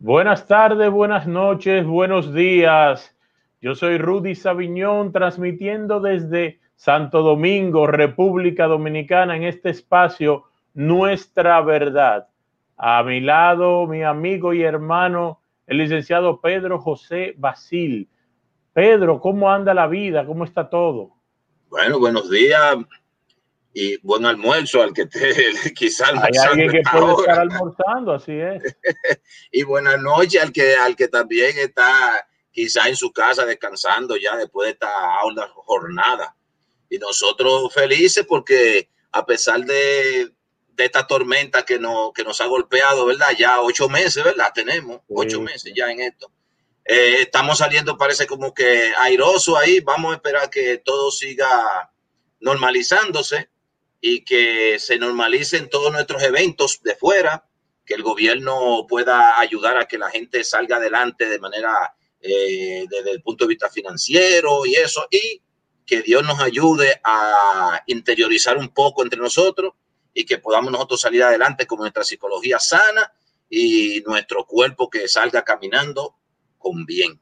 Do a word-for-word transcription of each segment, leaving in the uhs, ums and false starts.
Buenas tardes, buenas noches, buenos días. Yo soy Rudy Saviñón, transmitiendo desde Santo Domingo, República Dominicana, en este espacio Nuestra Verdad. A mi lado, mi amigo y hermano, el licenciado Pedro José Basil. Pedro, ¿cómo anda la vida? ¿Cómo está todo? Bueno, buenos días y buen almuerzo al que esté quizá almorzando. Hay alguien que puede estar almorzando, así es. Y buenas noches al que, al que también está quizá en su casa descansando ya después de esta aula jornada. Y nosotros felices porque a pesar de, de esta tormenta que, no, que nos ha golpeado, ¿verdad? Ya ocho meses, ¿verdad? Tenemos sí, ocho meses sí. ya en esto. Eh, estamos saliendo, parece como que airoso ahí. Vamos a esperar que todo siga normalizándose y que se normalicen todos nuestros eventos de fuera, que el gobierno pueda ayudar a que la gente salga adelante de manera, eh, desde el punto de vista financiero y eso, y que Dios nos ayude a interiorizar un poco entre nosotros y que podamos nosotros salir adelante con nuestra psicología sana y nuestro cuerpo que salga caminando con bien.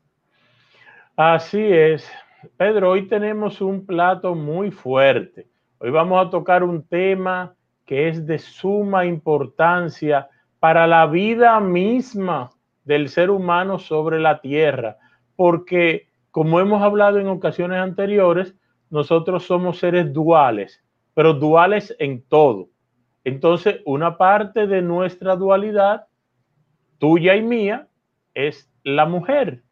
Así es. Pedro, hoy tenemos un plato muy fuerte. Hoy vamos a tocar un tema que es de suma importancia para la vida misma del ser humano sobre la tierra, porque como hemos hablado en ocasiones anteriores, nosotros somos seres duales, pero duales en todo. Entonces, una parte de nuestra dualidad, tuya y mía, es la mujer.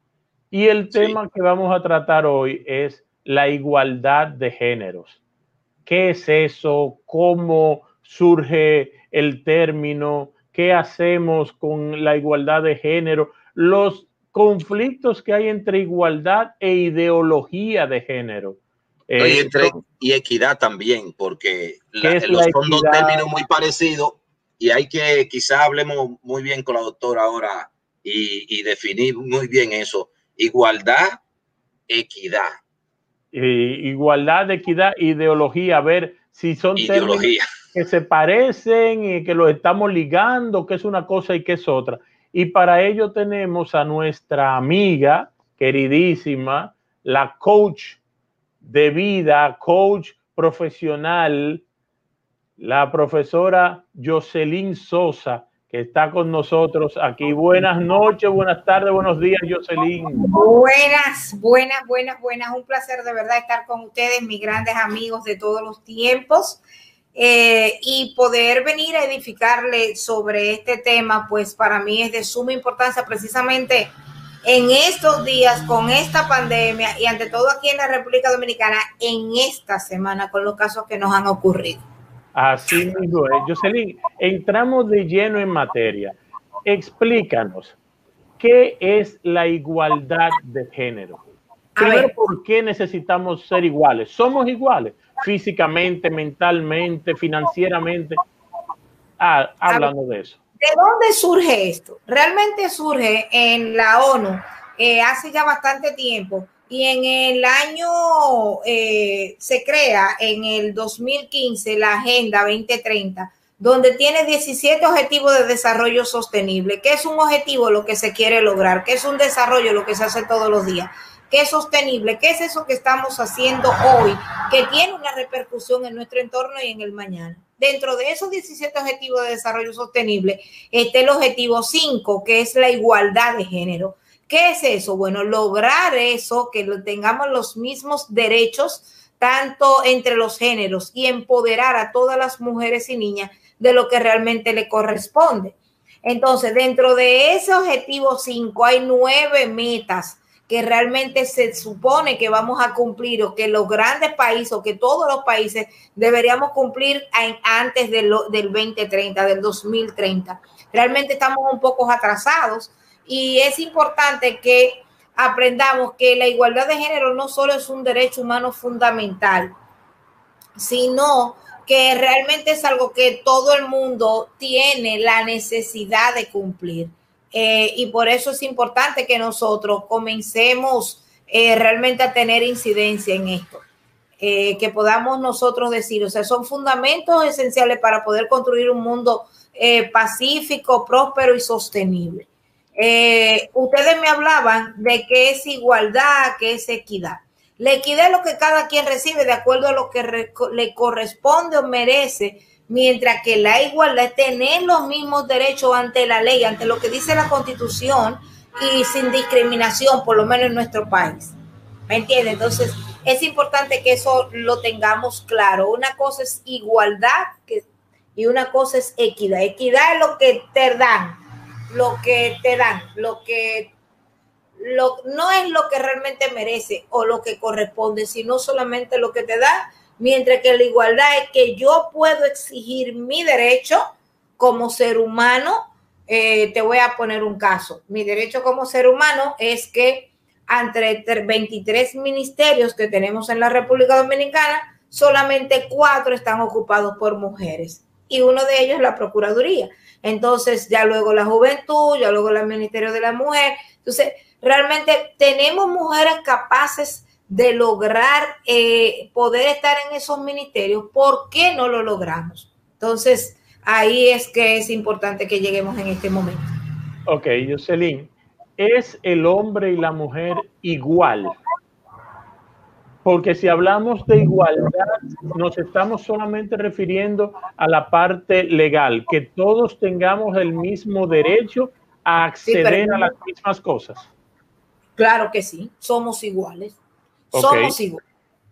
Y el tema sí. que vamos a tratar hoy es la igualdad de géneros. ¿Qué es eso? ¿Cómo surge el término? ¿Qué hacemos con la igualdad de género? Los conflictos que hay entre igualdad e ideología de género. No, y, entre, eh, y equidad también, porque la, es los la son dos términos muy parecidos y hay que, quizá hablemos muy bien con la doctora ahora y, y definir muy bien eso. Igualdad, equidad. Eh, igualdad, equidad, ideología, a ver si son ideología. términos que se parecen y que los estamos ligando, que es una cosa y que es otra. Y para ello tenemos a nuestra amiga queridísima, la coach de vida, coach profesional, la profesora Jocelyn Sosa, que está con nosotros aquí. Buenas noches, buenas tardes, buenos días, Jocelyn. Buenas, buenas, buenas, buenas. Un placer de verdad estar con ustedes, mis grandes amigos de todos los tiempos, eh, y poder venir a edificarle sobre este tema, pues para mí es de suma importancia precisamente en estos días con esta pandemia y ante todo aquí en la República Dominicana en esta semana con los casos que nos han ocurrido. Así mismo es. Jocelyn, entramos de lleno en materia. Explícanos, ¿qué es la igualdad de género? A Primero, ver. ¿por qué necesitamos ser iguales? ¿Somos iguales? Físicamente, mentalmente, financieramente. Ah, hablando de eso. ¿De dónde surge esto? Realmente surge en la ONU eh, hace ya bastante tiempo. Y en el año, eh, se crea en el dos mil quince la Agenda veinte treinta, donde tiene diecisiete objetivos de desarrollo sostenible. ¿Qué es un objetivo? Lo que se quiere lograr. ¿Qué es un desarrollo? Lo que se hace todos los días. ¿Qué es sostenible? ¿Qué es eso que estamos haciendo hoy? Que tiene una repercusión en nuestro entorno y en el mañana. Dentro de esos diecisiete objetivos de desarrollo sostenible está el objetivo cinco, que es la igualdad de género. ¿Qué es eso? Bueno, lograr eso, que tengamos los mismos derechos, tanto entre los géneros, y empoderar a todas las mujeres y niñas de lo que realmente le corresponde. Entonces, dentro de ese objetivo cinco hay nueve metas que realmente se supone que vamos a cumplir, o que los grandes países, o que todos los países deberíamos cumplir antes de lo, del veinte treinta, del dos mil treinta. Realmente estamos un poco atrasados. Y es importante que aprendamos que la igualdad de género no solo es un derecho humano fundamental, sino que realmente es algo que todo el mundo tiene la necesidad de cumplir. Eh, y por eso es importante que nosotros comencemos eh, realmente a tener incidencia en esto. Eh, que podamos nosotros decir, o sea, son fundamentos esenciales para poder construir un mundo eh, pacífico, próspero y sostenible. Eh, ustedes me hablaban de que es igualdad, que es equidad. La equidad es lo que cada quien recibe de acuerdo a lo que re, le corresponde o merece, mientras que la igualdad es tener los mismos derechos ante la ley, ante lo que dice la Constitución y sin discriminación, por lo menos en nuestro país. ¿Me entiendes? Entonces, es importante que eso lo tengamos claro. Una cosa es igualdad que, y una cosa es equidad. Equidad es lo que te dan, lo que te dan, lo que lo, no es lo que realmente merece o lo que corresponde, sino solamente lo que te da, mientras que la igualdad es que yo puedo exigir mi derecho como ser humano. Eh, te voy a poner un caso. Mi derecho como ser humano es que entre veintitrés ministerios que tenemos en la República Dominicana, solamente cuatro están ocupados por mujeres y uno de ellos es la Procuraduría. Entonces, ya luego la Juventud, ya luego el Ministerio de la Mujer. Entonces, realmente tenemos mujeres capaces de lograr eh, poder estar en esos ministerios. ¿Por qué no lo logramos? Entonces, ahí es que es importante que lleguemos en este momento. Ok, Jocelyn, ¿es el hombre y la mujer igual? Porque si hablamos de igualdad, nos estamos solamente refiriendo a la parte legal, que todos tengamos el mismo derecho a acceder sí, a las mismas cosas. Claro que sí, somos iguales. Okay. Somos iguales.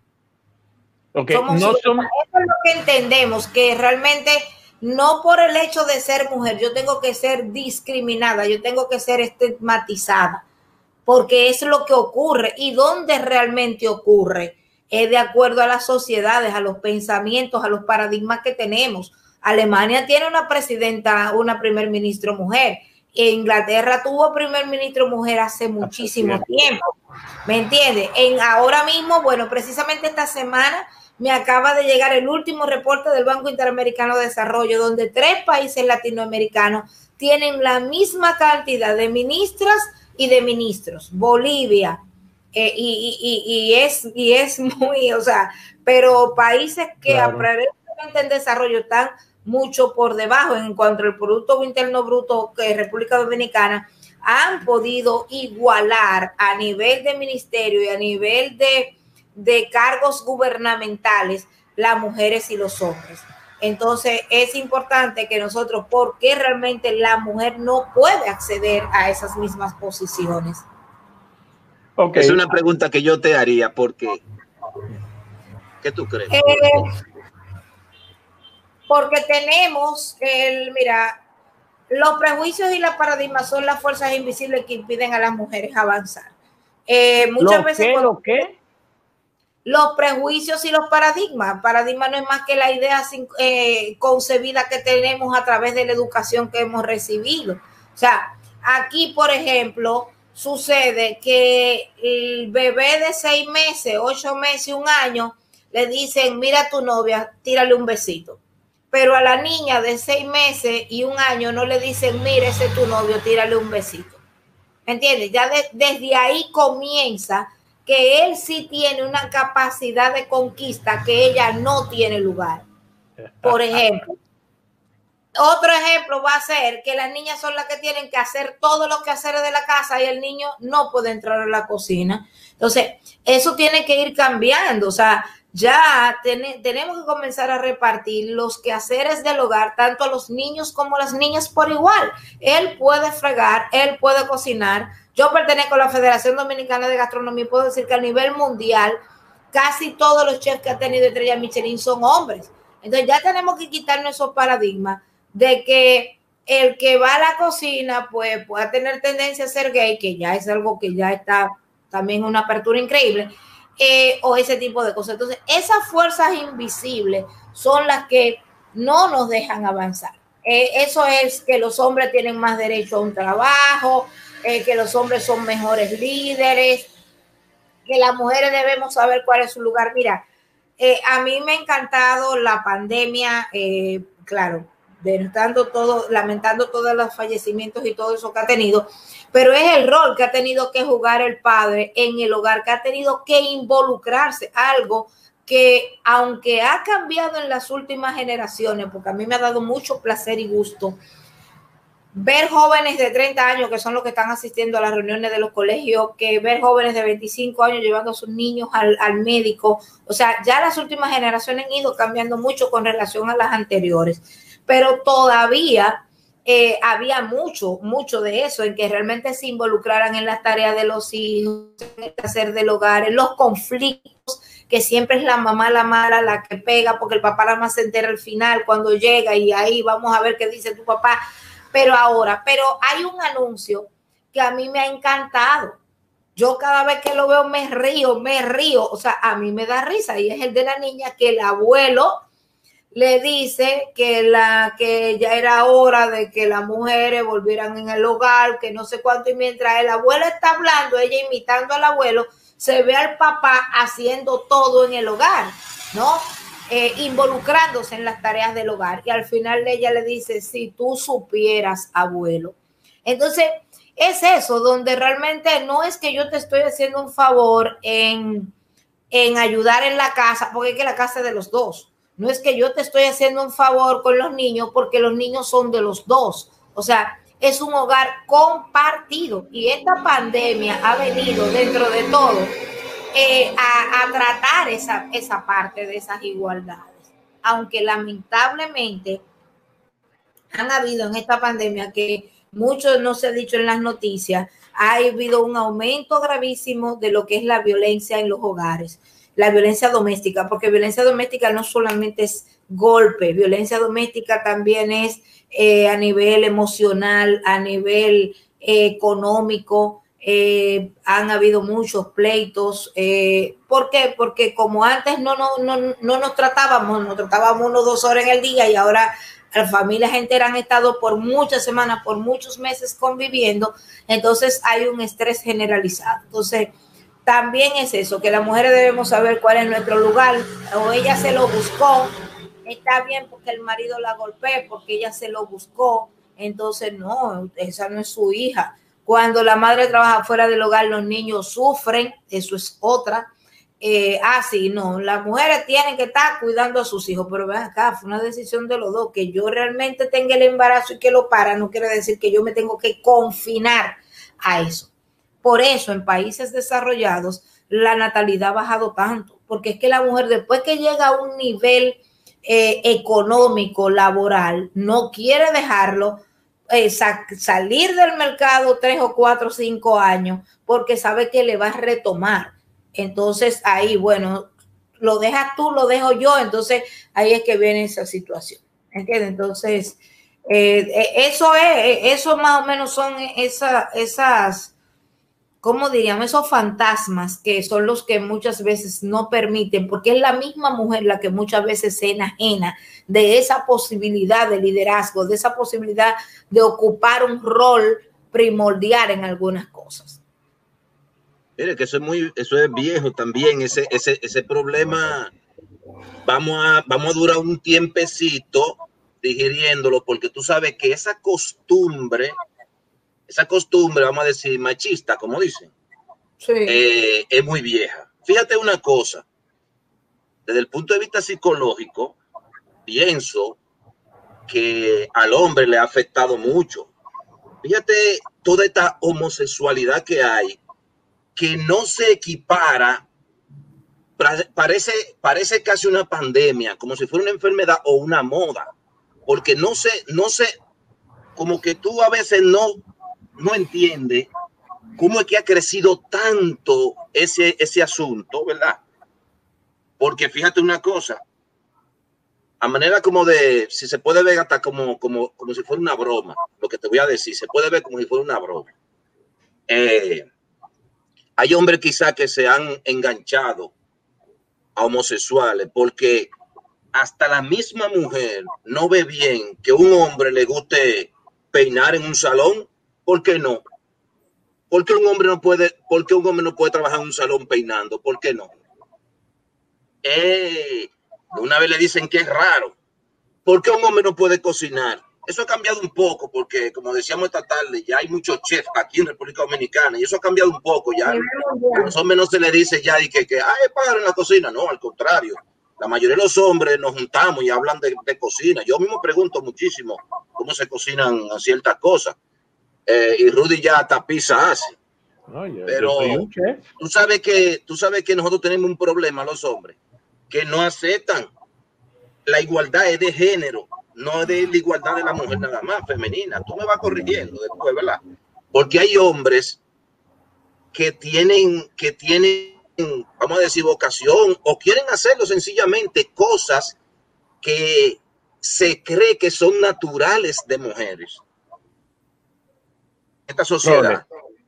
Okay. Somos No iguales. somos... Eso es lo que entendemos, que realmente no por el hecho de ser mujer, yo tengo que ser discriminada, yo tengo que ser estigmatizada, porque es lo que ocurre. ¿Y dónde realmente ocurre? Es de acuerdo a las sociedades, a los pensamientos, a los paradigmas que tenemos. Alemania tiene una presidenta, una primer ministro mujer. Inglaterra tuvo primer ministro mujer hace muchísimo tiempo. ¿Me entiendes? En ahora mismo, bueno, precisamente esta semana me acaba de llegar el último reporte del Banco Interamericano de Desarrollo, donde tres países latinoamericanos tienen la misma cantidad de ministras y de ministros. Bolivia, eh, y, y, y, es, y es muy, o sea, pero países que claro. aparentemente en desarrollo están mucho por debajo en cuanto al Producto Interno Bruto que República Dominicana han podido igualar a nivel de ministerio y a nivel de, de cargos gubernamentales las mujeres y los hombres. Entonces es importante que nosotros, ¿por qué realmente la mujer no puede acceder a esas mismas posiciones? Okay. Es una pregunta que yo te haría, porque ¿qué tú crees? Eh, porque tenemos el, mira, los prejuicios y las paradigmas son las fuerzas invisibles que impiden a las mujeres avanzar. Eh, muchas ¿Lo veces qué, cuando, ¿Lo qué? Los prejuicios y los paradigmas. Paradigma no es más que la idea eh, concebida que tenemos a través de la educación que hemos recibido. O sea, aquí, por ejemplo, sucede que el bebé de seis meses, ocho meses, un año, le dicen, mira a tu novia, tírale un besito. Pero a la niña de seis meses y un año no le dicen, mira, ese es tu novio, tírale un besito. ¿Entiendes? Ya de, desde ahí comienza que él sí tiene una capacidad de conquista que ella no tiene lugar. Por ejemplo, otro ejemplo va a ser que las niñas son las que tienen que hacer todos los quehaceres de la casa y el niño no puede entrar a la cocina. Entonces, eso tiene que ir cambiando. O sea, ya ten, tenemos que comenzar a repartir los quehaceres del hogar, tanto a los niños como a las niñas por igual. Él puede fregar, él puede cocinar. Yo pertenezco a la Federación Dominicana de Gastronomía y puedo decir que a nivel mundial casi todos los chefs que ha tenido estrella Michelin son hombres. Entonces ya tenemos que quitarnos esos paradigmas de que el que va a la cocina pues pueda tener tendencia a ser gay, que ya es algo que ya está también una apertura increíble, eh, o ese tipo de cosas. Entonces esas fuerzas invisibles son las que no nos dejan avanzar. Eh, eso es que los hombres tienen más derecho a un trabajo, eh, que los hombres son mejores líderes, que las mujeres debemos saber cuál es su lugar. Mira, eh, a mí me ha encantado la pandemia, eh, claro, denotando todo, lamentando todos los fallecimientos y todo eso que ha tenido, pero es el rol que ha tenido que jugar el padre en el hogar, que ha tenido que involucrarse, algo que aunque ha cambiado en las últimas generaciones, porque a mí me ha dado mucho placer y gusto ver jóvenes de treinta años, que son los que están asistiendo a las reuniones de los colegios, que ver jóvenes de veinticinco años llevando a sus niños al, al médico. O sea, ya las últimas generaciones han ido cambiando mucho con relación a las anteriores, pero todavía eh, había mucho, mucho de eso, en que realmente se involucraran en las tareas de los hijos, en el hacer del hogar, en los conflictos, que siempre es la mamá la mala, la que pega, porque el papá nada más se entera al final cuando llega y ahí vamos a ver qué dice tu papá. Pero ahora, pero hay un anuncio que a mí me ha encantado. Yo cada vez que lo veo me río, me río. O sea, a mí me da risa y es el de la niña que el abuelo le dice que, la, que ya era hora de que las mujeres volvieran en el hogar, que no sé cuánto. Y mientras el abuelo está hablando, ella imitando al abuelo, se ve al papá haciendo todo en el hogar, ¿no? Eh, involucrándose en las tareas del hogar, y al final ella le dice, si tú supieras, abuelo. Entonces es eso, donde realmente no es que yo te estoy haciendo un favor en, en ayudar en la casa, porque es que la casa es de los dos. No es que yo te estoy haciendo un favor con los niños, porque los niños son de los dos. O sea, es un hogar compartido, y esta pandemia ha venido dentro de todo Eh, a, a tratar esa, esa parte de esas igualdades, aunque lamentablemente han habido en esta pandemia, que mucho no se ha dicho en las noticias, ha habido un aumento gravísimo de lo que es la violencia en los hogares, la violencia doméstica, porque violencia doméstica no solamente es golpe, violencia doméstica también es eh, a nivel emocional, a nivel eh, económico. Eh, han habido muchos pleitos. Eh, ¿Por qué? Porque como antes no, no, no, no nos tratábamos, nos tratábamos uno o dos horas en el día, y ahora las familias enteras han estado por muchas semanas, por muchos meses conviviendo, entonces hay un estrés generalizado. Entonces también es eso, que las mujeres debemos saber cuál es nuestro lugar. O ella se lo buscó, está bien porque el marido la golpea, porque ella se lo buscó, entonces no, esa no es su hija. Cuando la madre trabaja fuera del hogar, los niños sufren, eso es otra. Eh, ah, sí, no, las mujeres tienen que estar cuidando a sus hijos, pero ven acá, fue una decisión de los dos. Que yo realmente tenga el embarazo y que lo para, no quiere decir que yo me tengo que confinar a eso. Por eso en países desarrollados la natalidad ha bajado tanto, porque es que la mujer, después que llega a un nivel eh, económico, laboral, no quiere dejarlo Eh, sa salir del mercado tres o cuatro o cinco años, porque sabe que le va a retomar. Entonces ahí, bueno, lo dejas tú, lo dejo yo, entonces ahí es que viene esa situación, ¿entiendes? Entonces eh, eso es, eso más o menos son esa, esas, ¿cómo diríamos? Esos fantasmas que son los que muchas veces no permiten, porque es la misma mujer la que muchas veces se enajena de esa posibilidad de liderazgo, de esa posibilidad de ocupar un rol primordial en algunas cosas. Mire que eso es muy, eso es viejo también, ese, ese, ese problema. Vamos a, vamos a durar un tiempecito digiriéndolo, porque tú sabes que esa costumbre, esa costumbre, vamos a decir, machista, como dicen, sí. eh, es muy vieja. Fíjate una cosa, desde el punto de vista psicológico, pienso que al hombre le ha afectado mucho. Fíjate toda esta homosexualidad que hay, que no se equipara, parece, parece casi una pandemia, como si fuera una enfermedad o una moda, porque no sé, no sé, como que tú a veces no, no entiendes cómo es que ha crecido tanto ese, ese asunto, ¿verdad? Porque fíjate una cosa, a manera como de, si se puede ver hasta como, como, como si fuera una broma, lo que te voy a decir, se puede ver como si fuera una broma. Eh, hay hombres quizás que se han enganchado a homosexuales porque hasta la misma mujer no ve bien que un hombre le guste peinar en un salón. ¿Por qué no? ¿Por qué un hombre no puede, por qué un hombre no puede trabajar en un salón peinando? ¿Por qué no? Eh, una vez le dicen que es raro. ¿Por qué un hombre no puede cocinar? Eso ha cambiado un poco porque, como decíamos esta tarde, ya hay muchos chefs aquí en República Dominicana y eso ha cambiado un poco ya. A los hombres no se le dice ya de que, que ay, padre en la cocina. No, al contrario. La mayoría de los hombres nos juntamos y hablan de, de cocina. Yo mismo pregunto muchísimo cómo se cocinan ciertas cosas. Eh, y Rudy ya hasta pizza hace. No, yo, pero yo tú sabes que tú sabes que nosotros tenemos un problema, los hombres, que no aceptan la igualdad de género, no es de la igualdad de la mujer nada más, femenina. Tú me vas corrigiendo después, ¿verdad? Porque hay hombres que tienen, que tienen, vamos a decir, vocación o quieren hacerlo sencillamente cosas que se cree que son naturales de mujeres. Esta sociedad.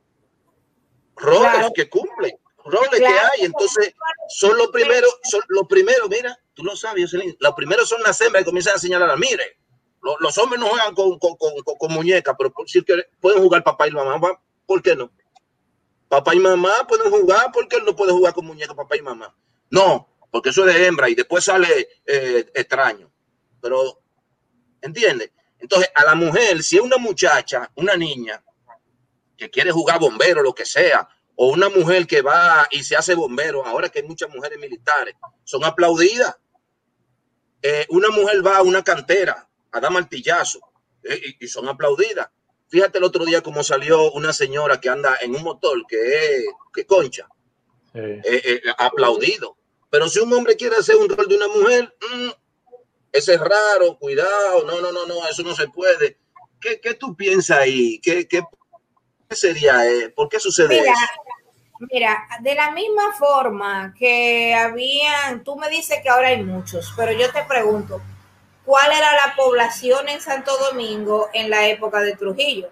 Roles claro. que cumplen, roles claro. que hay, entonces son los primeros, son los primeros, mira, tú lo sabes, Jocelyn, los primeros son las hembras que comienzan a señalar, mire, los, los hombres no juegan con, con, con, con, con muñecas, pero por si que pueden jugar papá y mamá, ¿por qué no? Papá y mamá pueden jugar, ¿por qué él no puede jugar con muñecas, papá y mamá? No, porque eso es de hembra y después sale eh, extraño, pero, ¿entiendes? Entonces, a la mujer, si es una muchacha, una niña, que quiere jugar bombero, lo que sea, o una mujer que va y se hace bombero, ahora que hay muchas mujeres militares, son aplaudidas. Eh, una mujer va a una cantera a dar martillazo eh, y, y son aplaudidas. Fíjate el otro día cómo salió una señora que anda en un motor que es que concha, sí. eh, eh, aplaudido. Pero si un hombre quiere hacer un rol de una mujer, mmm, ese es raro, cuidado, no, no, no, no, eso no se puede. ¿Qué, qué tú piensas ahí? ¿Qué, qué sería? Eh? ¿Por qué sucede mira, eso? Mira, de la misma forma que habían, tú me dices que ahora hay muchos, pero yo te pregunto, ¿cuál era la población en Santo Domingo en la época de Trujillo?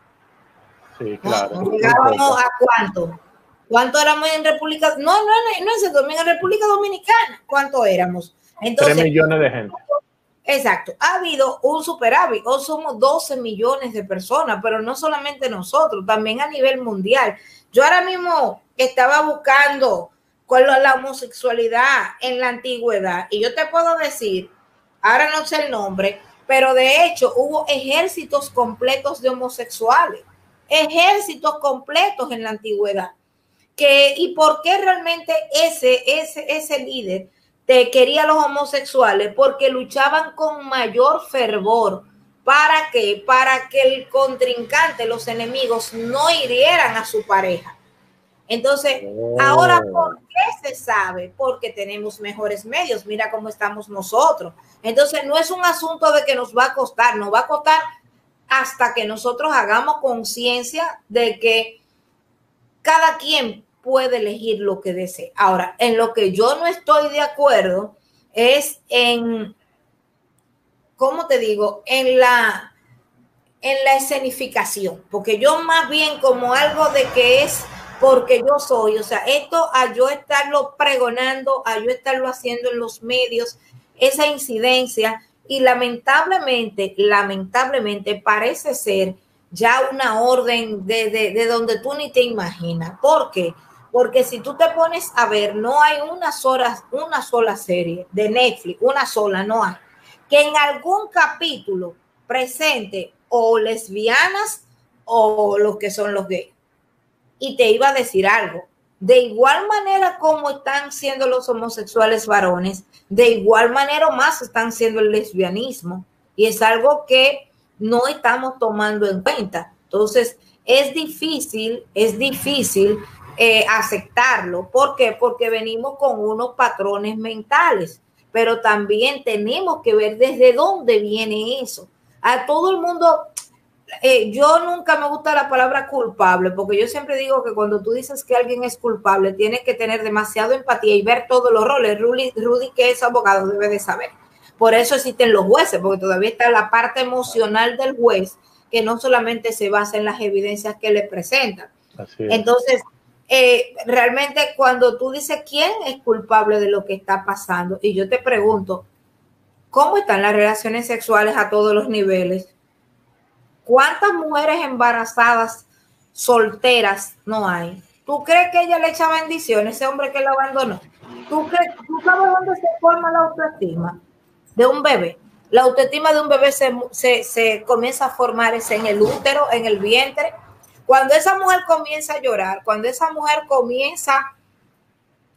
Sí, claro. ¿Llegábamos a cuánto? ¿Cuánto éramos en República? No, no, no, no en Santo Domingo, en República Dominicana. ¿Cuánto éramos? Entonces, tres millones de gente. Exacto, ha habido un superávit, hoy somos doce millones de personas, pero no solamente nosotros, también a nivel mundial. Yo ahora mismo estaba buscando cuál es la homosexualidad en la antigüedad y yo te puedo decir, ahora no sé el nombre, pero de hecho hubo ejércitos completos de homosexuales, ejércitos completos en la antigüedad. Que, ¿y por qué realmente ese, ese, ese líder te quería a los homosexuales? Porque luchaban con mayor fervor. ¿Para qué? Para que el contrincante, los enemigos, no hirieran a su pareja. Entonces, oh. ahora, ¿por qué se sabe? Porque tenemos mejores medios. Mira cómo estamos nosotros. Entonces, no es un asunto de que nos va a costar, nos va a costar hasta que nosotros hagamos conciencia de que cada quien puede elegir lo que desee. Ahora, en lo que yo no estoy de acuerdo es en, ¿cómo te digo? En la, en la escenificación, porque yo más bien como algo de que es porque yo soy, o sea, esto a yo estarlo pregonando, a yo estarlo haciendo en los medios, esa incidencia, y lamentablemente, lamentablemente parece ser ya una orden de, de, de donde tú ni te imaginas. ¿Por qué? Porque si tú te pones a ver, no hay una sola, una sola serie de Netflix, una sola, no hay, que en algún capítulo presente o lesbianas o los que son los gays. Y te iba a decir algo, de igual manera como están siendo los homosexuales varones, de igual manera más están siendo el lesbianismo. Y es algo que no estamos tomando en cuenta. Entonces, es difícil, es difícil eh, aceptarlo. ¿Por qué? Porque venimos con unos patrones mentales, pero también tenemos que ver desde dónde viene eso. A todo el mundo, eh, yo nunca me gusta la palabra culpable, porque yo siempre digo que cuando tú dices que alguien es culpable, tienes que tener demasiado empatía y ver todos los roles. Rudy, Rudy que es abogado, debe de saber. Por eso existen los jueces, porque todavía está la parte emocional del juez, que no solamente se basa en las evidencias que le presentan. Así es. Entonces, eh, realmente cuando tú dices quién es culpable de lo que está pasando, y yo te pregunto, ¿cómo están las relaciones sexuales a todos los niveles? ¿Cuántas mujeres embarazadas, solteras no hay? ¿Tú crees que ella le echa bendiciones a ese hombre que la abandonó? ¿Tú, crees, ¿Tú sabes dónde se forma la autoestima de un bebé? La autoestima de un bebé se, se, se comienza a formar es en el útero, en el vientre. Cuando esa mujer comienza a llorar, cuando esa mujer comienza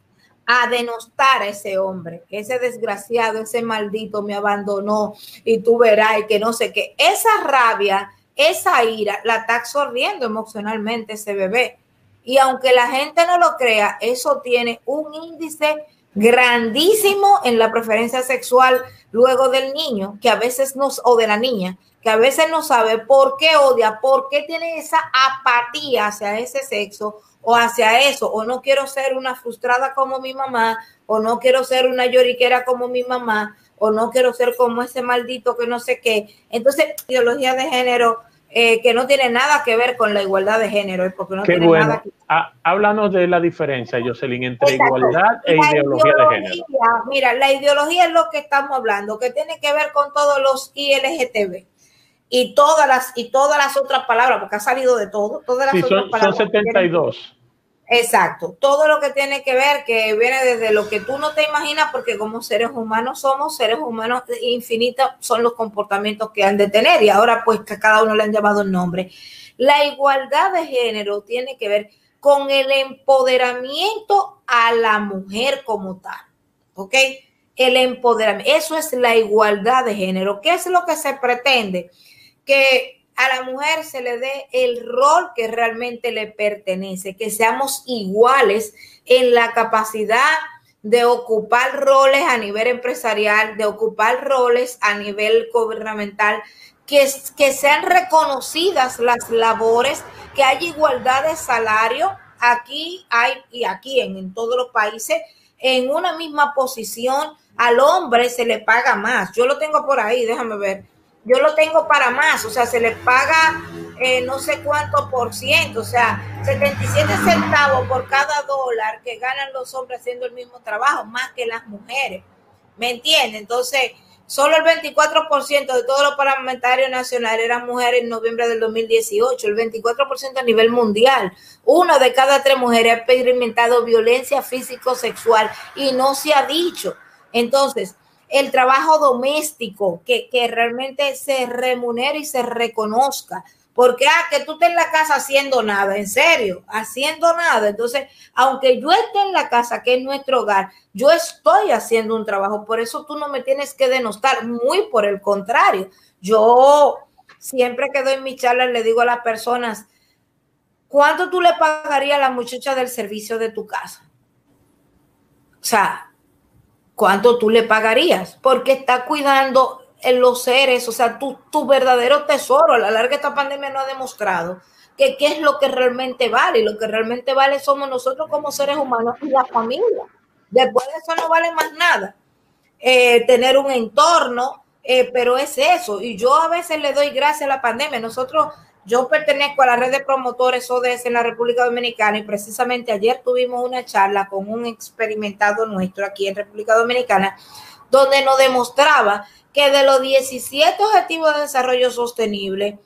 a denostar a ese hombre, ese desgraciado, ese maldito me abandonó y tú verás y que no sé qué. Esa rabia, esa ira, la está absorbiendo emocionalmente ese bebé. Y aunque la gente no lo crea, eso tiene un índice grandísimo en la preferencia sexual luego del niño, que a veces no, o de la niña, que a veces no sabe por qué odia, por qué tiene esa apatía hacia ese sexo o hacia eso, o no quiero ser una frustrada como mi mamá, o no quiero ser una lloriquera como mi mamá, o no quiero ser como ese maldito que no sé qué. Entonces, ideología de género eh, que no tiene nada que ver con la igualdad de género, porque no Qué tiene bueno. nada que... Ah, háblanos de la diferencia, Jocelyn, entre Exacto. igualdad e la ideología, ideología de género. Mira, la ideología es lo que estamos hablando, que tiene que ver con todos los I L G T B y todas las y todas las otras palabras, porque ha salido de todo, todas las sí, otras son, palabras. Son setenta y dos. Exacto, todo lo que tiene que ver, que viene desde lo que tú no te imaginas, porque como seres humanos somos seres humanos infinitos, son los comportamientos que han de tener, y ahora pues que a cada uno le han llamado el nombre. La igualdad de género tiene que ver con el empoderamiento a la mujer como tal, ¿ok? El empoderamiento, eso es la igualdad de género. ¿Qué es lo que se pretende? Que a la mujer se le dé el rol que realmente le pertenece, que seamos iguales en la capacidad de ocupar roles a nivel empresarial, de ocupar roles a nivel gubernamental, que, que sean reconocidas las labores, que haya igualdad de salario. Aquí hay, y aquí en, en todos los países, en una misma posición, al hombre se le paga más. Yo lo tengo por ahí, déjame ver. Yo lo tengo para más, o sea, se le paga eh, no sé cuánto por ciento, o sea, setenta y siete centavos por cada dólar que ganan los hombres haciendo el mismo trabajo, más que las mujeres, ¿me entiendes? Entonces, solo el veinticuatro por ciento de todos los parlamentarios nacionales eran mujeres en noviembre del dos mil dieciocho, el veinticuatro por ciento a nivel mundial. Una de cada tres mujeres ha experimentado violencia físico-sexual y no se ha dicho. Entonces, el trabajo doméstico, que, que realmente se remunere y se reconozca. Porque, ah, que tú estés en la casa haciendo nada, en serio, haciendo nada. Entonces, aunque yo esté en la casa, que es nuestro hogar, yo estoy haciendo un trabajo. Por eso tú no me tienes que denostar, muy por el contrario. Yo siempre que doy mi charla le digo a las personas, ¿cuánto tú le pagarías a la muchacha del servicio de tu casa? O sea, ¿cuánto tú le pagarías? Porque está cuidando en los seres, o sea, tu, tu verdadero tesoro. A la larga esta pandemia nos ha demostrado que qué es lo que realmente vale. Y lo que realmente vale somos nosotros como seres humanos y la familia. Después de eso no vale más nada. Eh, tener un entorno, eh, pero es eso. Y yo a veces le doy gracias a la pandemia. Nosotros, yo pertenezco a la red de promotores O D S en la República Dominicana y precisamente ayer tuvimos una charla con un experimentado nuestro aquí en República Dominicana donde nos demostraba que de los diecisiete Objetivos de Desarrollo Sostenible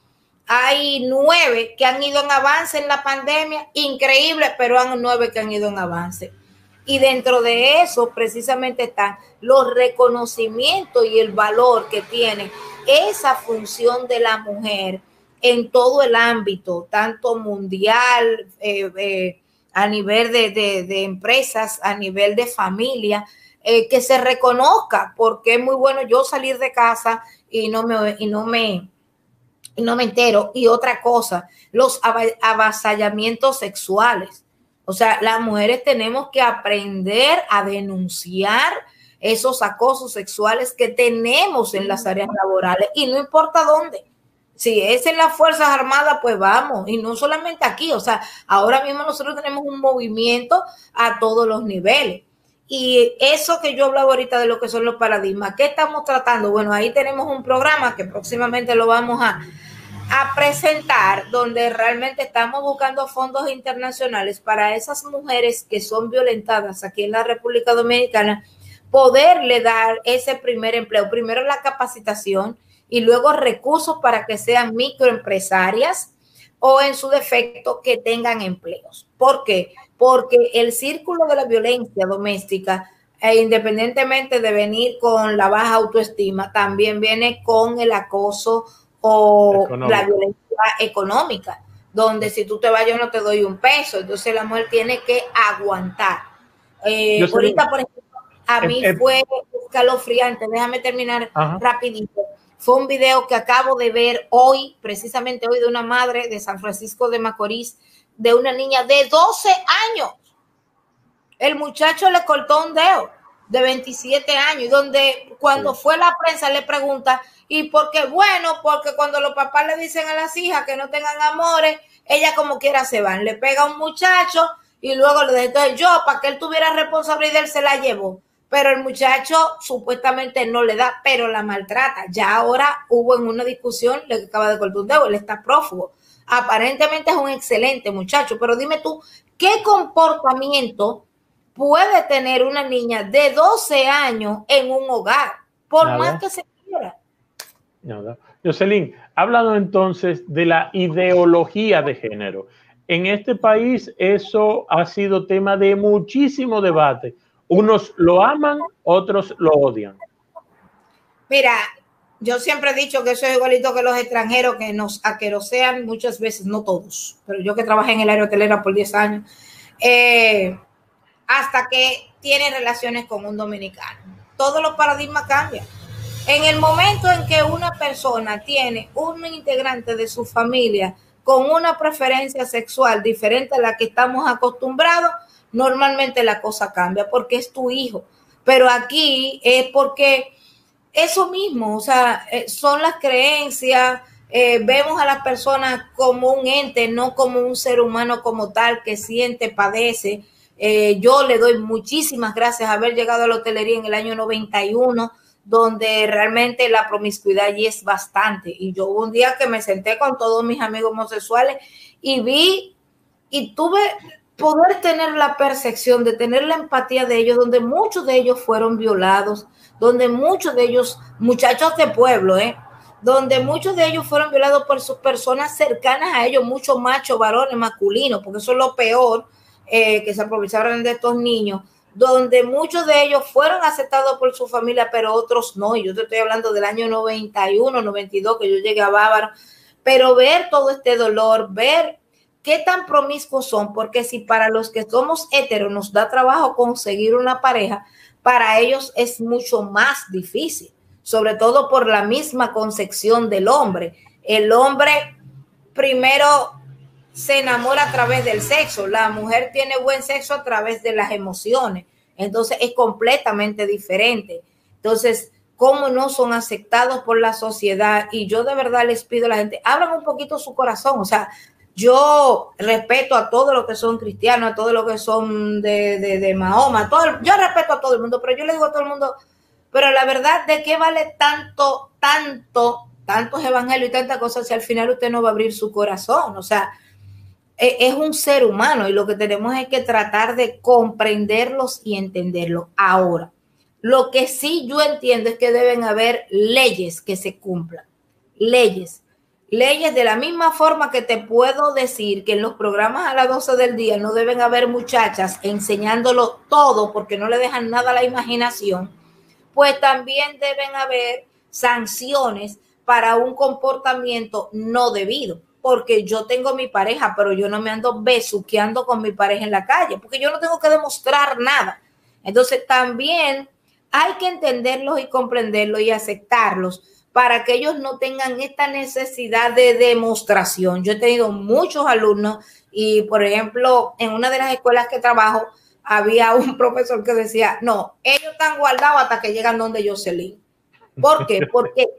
hay nueve que han ido en avance en la pandemia, increíble, pero hay nueve que han ido en avance. Y dentro de eso precisamente están los reconocimientos y el valor que tiene esa función de la mujer en todo el ámbito, tanto mundial, eh, eh, a nivel de, de, de empresas, a nivel de familia, eh, que se reconozca, porque es muy bueno yo salir de casa y no me, y no me, y no me entero. Y otra cosa, los avasallamientos sexuales. O sea, las mujeres tenemos que aprender a denunciar esos acosos sexuales que tenemos en las áreas laborales y no importa dónde. Si es en las Fuerzas Armadas, pues vamos, y no solamente aquí, o sea, ahora mismo nosotros tenemos un movimiento a todos los niveles. Y eso que yo hablaba ahorita de lo que son los paradigmas, ¿qué estamos tratando? Bueno, ahí tenemos un programa que próximamente lo vamos a, a presentar, donde realmente estamos buscando fondos internacionales para esas mujeres que son violentadas aquí en la República Dominicana, poderle dar ese primer empleo, primero la capacitación y luego recursos para que sean microempresarias o en su defecto que tengan empleos. ¿Por qué? Porque el círculo de la violencia doméstica, eh, independientemente de venir con la baja autoestima, también viene con el acoso o económico. La violencia económica, donde si tú te vas yo no te doy un peso, entonces la mujer tiene que aguantar. Eh, ahorita, por ejemplo, a mí eh, eh, fue escalofriante. Déjame terminar ajá. rapidito. Fue un video que acabo de ver hoy, precisamente hoy, de una madre de San Francisco de Macorís, de una niña de doce años. El muchacho le cortó un dedo de veintisiete años, donde cuando sí. fue la prensa le pregunta, ¿y por qué? Bueno, porque cuando los papás le dicen a las hijas que no tengan amores, ella como quiera se van, le pega a un muchacho y luego le dice, entonces yo, para que él tuviera responsabilidad, él se la llevó. Pero el muchacho supuestamente no le da, pero la maltrata. Ya ahora hubo en una discusión, le acaba de cortar un dedo, él está prófugo. Aparentemente es un excelente muchacho, pero dime tú, ¿qué comportamiento puede tener una niña de doce años en un hogar? Por Nada. más que se quiera. Nada. Jocelyn, hablando entonces de la ideología de género. En este país eso ha sido tema de muchísimo debate. Unos lo aman, otros lo odian. Mira, yo siempre he dicho que eso es igualito que los extranjeros que nos aquerosean muchas veces, no todos, pero yo que trabajé en el área hotelera por diez años, eh, hasta que tienen relaciones con un dominicano. Todos los paradigmas cambian. En el momento en que una persona tiene un integrante de su familia con una preferencia sexual diferente a la que estamos acostumbrados, normalmente la cosa cambia porque es tu hijo. Pero aquí es porque eso mismo, o sea, son las creencias, eh, vemos a las personas como un ente, no como un ser humano como tal que siente, padece. Eh, yo le doy muchísimas gracias a haber llegado a la hotelería en el año noventa y uno, donde realmente la promiscuidad allí es bastante. Y yo hubo un día que me senté con todos mis amigos homosexuales y vi y tuve poder tener la percepción de tener la empatía de ellos, donde muchos de ellos fueron violados, donde muchos de ellos, muchachos de pueblo, ¿eh? donde muchos de ellos fueron violados por sus personas cercanas a ellos, muchos machos, varones, masculinos, porque eso es lo peor, eh, que se aprovecharon de estos niños, donde muchos de ellos fueron aceptados por su familia, pero otros no. Y yo te estoy hablando del año noventa y uno, noventa y dos, que yo llegué a Bávaro, pero ver todo este dolor, ver qué tan promiscuos son, porque si para los que somos heteros nos da trabajo conseguir una pareja, para ellos es mucho más difícil, sobre todo por la misma concepción del hombre. El hombre primero se enamora a través del sexo, la mujer tiene buen sexo a través de las emociones, entonces es completamente diferente. Entonces, ¿cómo no son aceptados por la sociedad? Y yo de verdad les pido a la gente, abran un poquito su corazón, o sea, yo respeto a todos los que son cristianos, a todos los que son de, de, de Mahoma, todo el, yo respeto a todo el mundo, pero yo le digo a todo el mundo, pero la verdad, ¿de qué vale tanto, tanto, tantos evangelios y tantas cosas si al final usted no va a abrir su corazón? O sea, es, es un ser humano y lo que tenemos es que tratar de comprenderlos y entenderlos. Ahora, lo que sí yo entiendo es que deben haber leyes que se cumplan, leyes. Leyes de la misma forma que te puedo decir que en los programas a las doce del día no deben haber muchachas enseñándolo todo porque no le dejan nada a la imaginación, pues también deben haber sanciones para un comportamiento no debido. Porque yo tengo mi pareja, pero yo no me ando besuqueando con mi pareja en la calle, porque yo no tengo que demostrar nada. Entonces también hay que entenderlos y comprenderlos y aceptarlos, para que ellos no tengan esta necesidad de demostración. Yo he tenido muchos alumnos y, por ejemplo, en una de las escuelas que trabajo, había un profesor que decía, no, ellos están guardados hasta que llegan donde Jocelyn. ¿Por qué? Porque,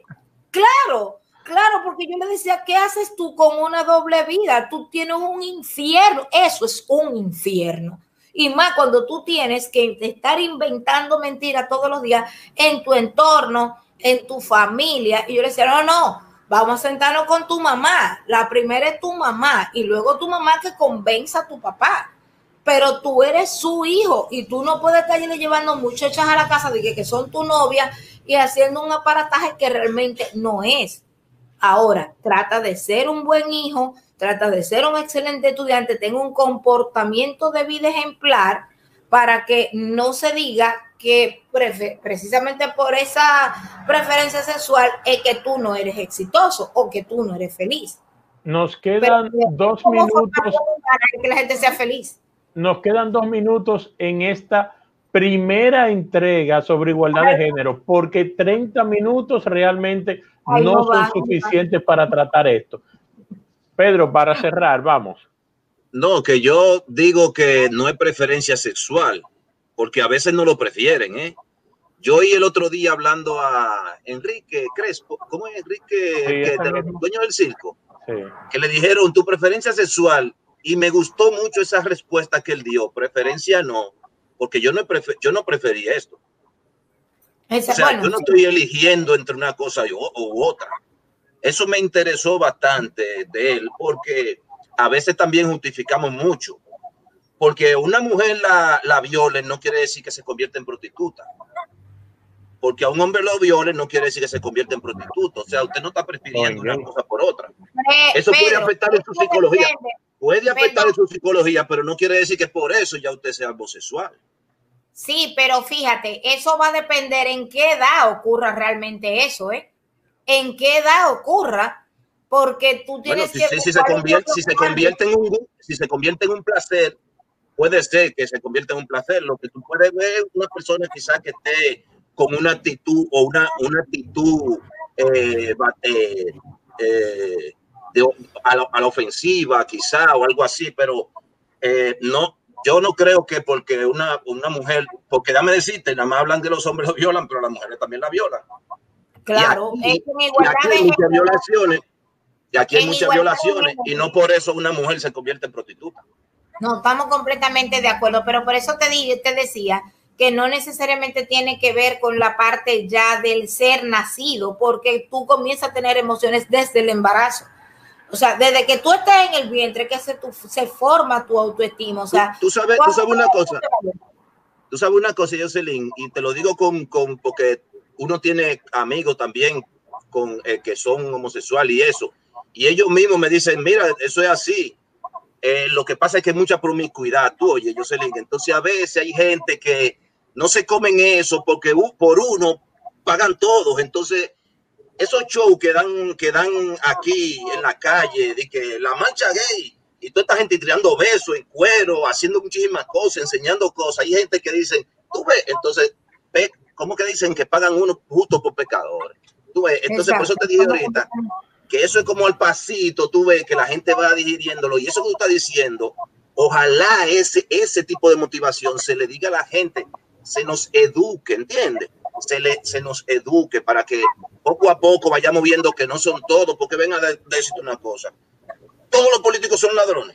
claro, claro, porque yo le decía, ¿qué haces tú con una doble vida? Tú tienes un infierno, eso es un infierno. Y más cuando tú tienes que estar inventando mentiras todos los días en tu entorno, en tu familia. Y yo le decía, no, no, vamos a sentarnos con tu mamá. La primera es tu mamá y luego tu mamá que convenza a tu papá. Pero tú eres su hijo y tú no puedes estar llevando muchachas a la casa de que, que son tu novia y haciendo un aparataje que realmente no es. Ahora, trata de ser un buen hijo, trata de ser un excelente estudiante, tenga un comportamiento de vida ejemplar para que no se diga que precisamente por esa preferencia sexual es que tú no eres exitoso o que tú no eres feliz. Nos quedan Pero, dos minutos. Para que la gente sea feliz. nos quedan dos minutos en esta primera entrega sobre igualdad de género, porque treinta minutos realmente Ay, no, no son va, suficientes no para tratar esto. Pedro, para cerrar, vamos. No, que yo digo que no es preferencia sexual, porque a veces no lo prefieren, ¿eh? Yo oí el otro día hablando a Enrique Crespo, ¿cómo es Enrique? Sí, que, de los dueños del circo. Sí. Que le dijeron tu preferencia sexual y me gustó mucho esa respuesta que él dio. Preferencia no, porque yo no, prefer, yo no prefería esto. Esa, o sea, bueno, yo no sí. estoy eligiendo entre una cosa y, o, u otra. Eso me interesó bastante de él, porque a veces también justificamos mucho. Porque una mujer la, la violen no quiere decir que se convierta en prostituta. Porque a un hombre lo violen no quiere decir que se convierta en prostituta. O sea, usted no está prefiriendo una cosa por otra. Eso puede afectar en su psicología. Puede afectar en su psicología, pero no quiere decir que por eso ya usted sea homosexual. Sí, pero fíjate, eso va a depender en qué edad ocurra realmente eso, ¿eh? En qué edad ocurra, porque tú tienes bueno, si, que... Si, si, se convierte, si, se convierte en un, si se convierte en un placer, puede ser que se convierta en un placer. Lo que tú puedes ver una persona quizás que esté con una actitud o una, una actitud eh, eh, eh, de, a, la, a la ofensiva quizá o algo así, pero eh, no, yo no creo que porque una, una mujer, porque déjame decirte, nada más hablan de los hombres lo violan, pero las mujeres también la violan. Claro, y aquí, es que y aquí hay muchas violaciones, y aquí hay muchas violaciones, y no por eso una mujer se convierte en prostituta. No, estamos completamente de acuerdo, pero por eso te, di, te decía que no necesariamente tiene que ver con la parte ya del ser nacido, porque tú comienzas a tener emociones desde el embarazo. O sea, desde que tú estás en el vientre, que se, tu, se forma tu autoestima. O sea, tú, tú sabes, tú sabes una cosa, tú sabes una cosa, Jocelyn, y te lo digo con, con porque uno tiene amigos también con eh, que son homosexuales y eso, y ellos mismos me dicen, mira, eso es así. Eh, lo que pasa es que hay mucha promiscuidad, tú oye, Jocelyn. Entonces a veces hay gente que no se comen eso porque uh, por uno pagan todos. Entonces esos shows que dan, que dan aquí en la calle, de que la marcha gay y toda esta gente tirando besos en cuero, haciendo muchísimas cosas, enseñando cosas. Hay gente que dicen, tú ves, entonces, ¿cómo que dicen que pagan uno justo por pecadores? Tú ves, entonces exacto. Por eso te dije ahorita que eso es como al pasito, tú ves que la gente va digiriéndolo y eso que tú estás diciendo, ojalá ese, ese tipo de motivación se le diga a la gente, se nos eduque, ¿entiendes? Se, le, se nos eduque para que poco a poco vayamos viendo que no son todos, porque ven a decirte una cosa, todos los políticos son ladrones.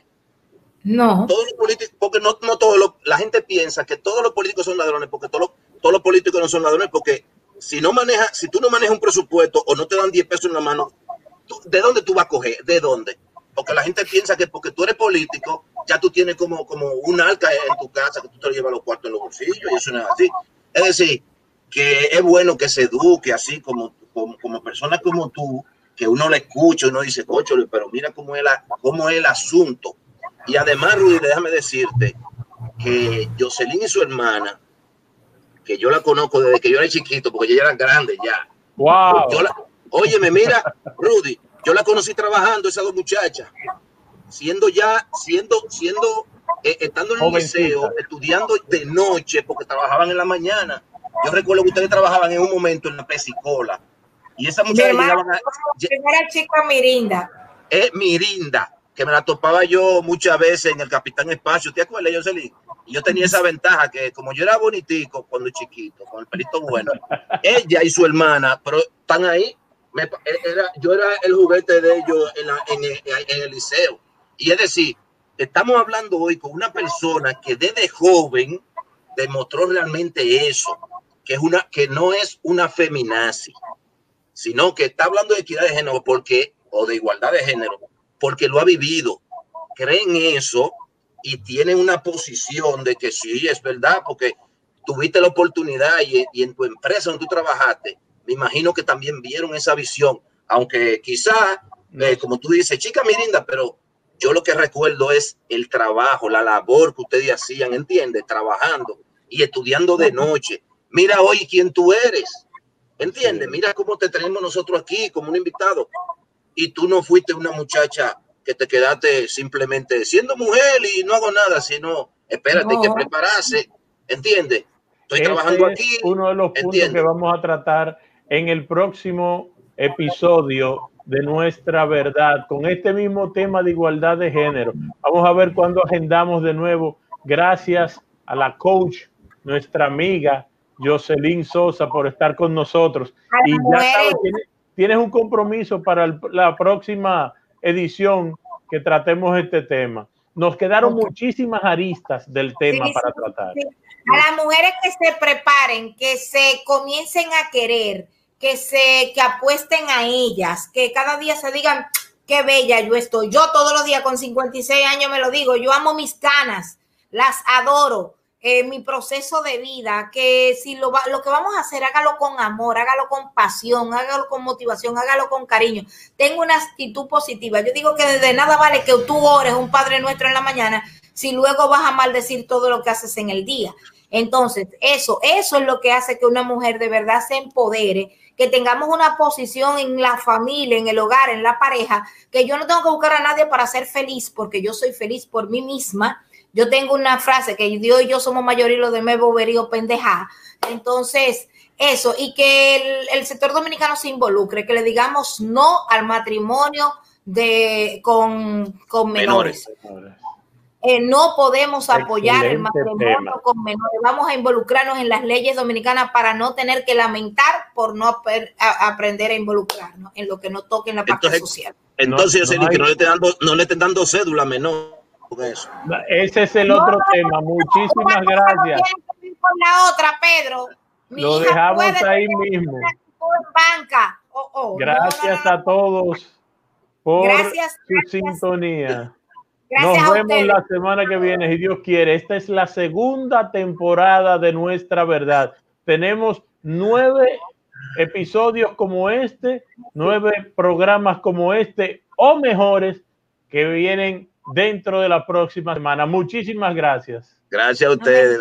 No. Todos los políticos, porque no, no todos los, la gente piensa que todos los políticos son ladrones, porque todos los, todos los políticos no son ladrones, porque si no maneja, si tú no manejas un presupuesto o no te dan diez pesos en la mano, ¿de dónde tú vas a coger? ¿De dónde? Porque la gente piensa que porque tú eres político, ya tú tienes como, como un arca en tu casa que tú te llevas los cuartos en los bolsillos y eso no es así. Es decir, que es bueno que se eduque así como, como, como personas como tú, que uno le escucha y uno dice, cocho, pero mira cómo es, la, cómo es el asunto. Y además, Rudy, déjame decirte que Jocelyn y su hermana, que yo la conozco desde que yo era chiquito, porque ella era grande ya. Wow. Yo la, óyeme, mira, Rudy, yo la conocí trabajando, esas dos muchachas, siendo ya, siendo, siendo, eh, estando en el liceo, estudiando de noche, porque trabajaban en la mañana. Yo recuerdo que ustedes trabajaban en un momento en la Pesicola, y esa muchacha llegaban a... Primera chica Mirinda. Es Mirinda, que me la topaba yo muchas veces en el Capitán Espacio, ¿te acuerdas, Jocelyn? Y yo tenía esa ventaja que como yo era bonitico cuando chiquito, con el pelito bueno, ella y su hermana, pero están ahí. Me, era, yo era el juguete de ellos en, la, en, el, en el liceo. Y es decir, estamos hablando hoy con una persona que desde joven demostró realmente eso, que, es una, que no es una feminazi, sino que está hablando de equidad de género porque, o de igualdad de género, porque lo ha vivido, cree en eso y tiene una posición de que sí, es verdad, porque tuviste la oportunidad y, y en tu empresa donde tú trabajaste, me imagino que también vieron esa visión, aunque quizá, eh, como tú dices, chica Mirinda, pero yo lo que recuerdo es el trabajo, la labor que ustedes hacían, ¿entiendes? Trabajando y estudiando de noche. Mira hoy quién tú eres, ¿entiendes? Mira cómo te tenemos nosotros aquí como un invitado. Y tú no fuiste una muchacha que te quedaste simplemente siendo mujer y no hago nada, sino Espérate, hay No. que prepararse, ¿entiendes? Estoy Ese trabajando es aquí. uno de los puntos ¿entiendes? que vamos a tratar en el próximo episodio de Nuestra Verdad, con este mismo tema de igualdad de género. Vamos a ver cuándo agendamos de nuevo. Gracias a la coach, nuestra amiga Jocelyn Sosa, por estar con nosotros. A Y las ya mujeres. sabes, tienes, tienes un compromiso para el, la próxima edición que tratemos este tema. Nos quedaron Okay. muchísimas aristas del tema Sí, para sí, tratar. sí. A las mujeres que se preparen, que se comiencen a querer, que se que apuesten a ellas, que cada día se digan qué bella yo estoy. Yo todos los días con cincuenta y seis años me lo digo, yo amo mis canas, las adoro. Eh, mi proceso de vida, que si lo, lo que vamos a hacer, hágalo con amor, hágalo con pasión, hágalo con motivación, hágalo con cariño. Tengo una actitud positiva. Yo digo que de nada vale que tú ores un Padre Nuestro en la mañana si luego vas a maldecir todo lo que haces en el día. Entonces, eso, eso es lo que hace que una mujer de verdad se empodere, que tengamos una posición en la familia, en el hogar, en la pareja, que yo no tengo que buscar a nadie para ser feliz, porque yo soy feliz por mí misma. Yo tengo una frase que Dios y yo somos mayoría y los demás boberío pendeja. Entonces, eso, y que el, el sector dominicano se involucre, que le digamos no al matrimonio de con, con menores. menores. Eh, no podemos apoyar Excelente el matrimonio tema. con menores. Vamos a involucrarnos en las leyes dominicanas para no tener que lamentar por no a, aprender a involucrarnos en lo que no toque en la parte entonces, social. Entonces, no, yo sé no hay... que no le, estén dando, no le estén dando cédula menor. Eso. Ese es el no, otro no, tema. Muchísimas no, gracias. Con la otra, Pedro. Mi Lo hija dejamos puede ahí mismo. Banca. Oh, oh. Gracias a todos por gracias, su gracias. sintonía. Gracias Nos a vemos ustedes. la semana que viene, si Dios quiere. Esta es la segunda temporada de Nuestra Verdad. Tenemos nueve episodios como este, nueve programas como este o mejores que vienen dentro de la próxima semana. Muchísimas gracias. Gracias a ustedes.